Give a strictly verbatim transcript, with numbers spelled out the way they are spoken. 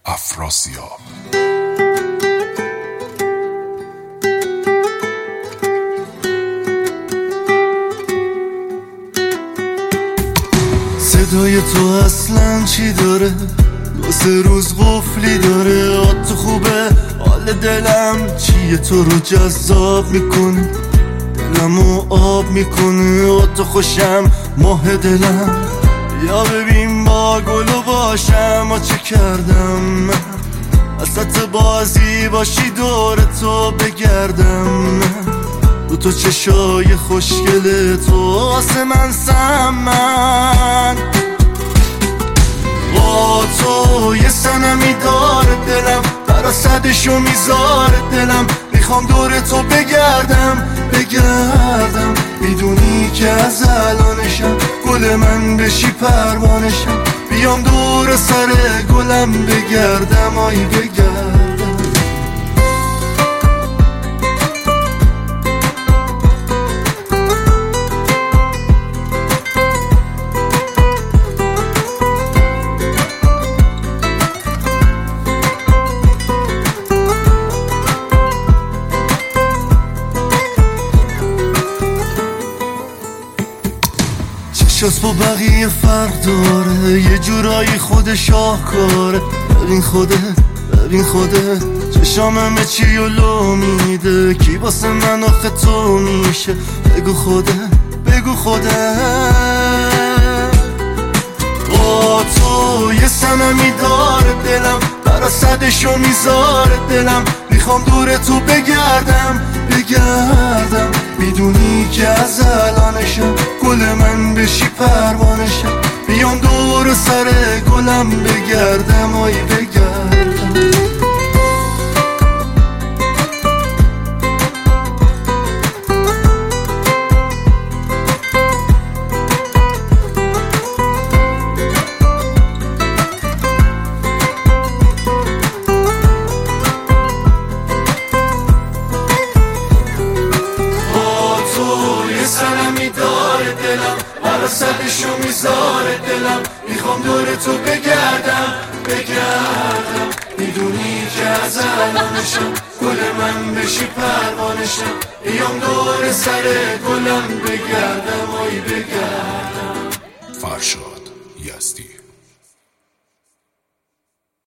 افراسیاب. صدای تو اصلا چی داره؟ دو سه روز قفلی داره. آد تو خوبه، حال دلم چیه تو رو جذاب میکنه، دلمو آب میکنه. آد تو خوشم ماه دلم، یا ببین با گلو باشم. و چه کردم من وسط بازی باشی دور تو بگردم من. دو تا چشای خوشگل تو واسه من سمن. با تو یه سنمی داره دلم، برا صدشو میذاره دلم. میخوام دور تو بگردم بگردم، میدونی که از الانشم گل من بشی پروانشم. بیام دور سر گلم بگردم، آی بگردم. چشاس با بقیه فرق داره، یه جورایی خود شاهکاره. ببین خوده ببین خوده چشام همه چی و لو میده. کی واسه من آخه تو میشه؟ بگو خوده بگو خوده. با تو یه سنمی داره دلم، برا صدشو میذاره دلم. میخوام دور تو بگردم بگردم، میدونی که از الانشم گل من بشی پروانشم. بیام دور سر گلم بگردم، آی بگردم. سنمی داره دلم، برا صدشو میذاره دلم. میخوام دور تو بگردم بگردم، میدونی که از الانشم گل من بشی پروانشم. بیام دور سر گلم بگردم، آی بگردم. فرشاد یزدی.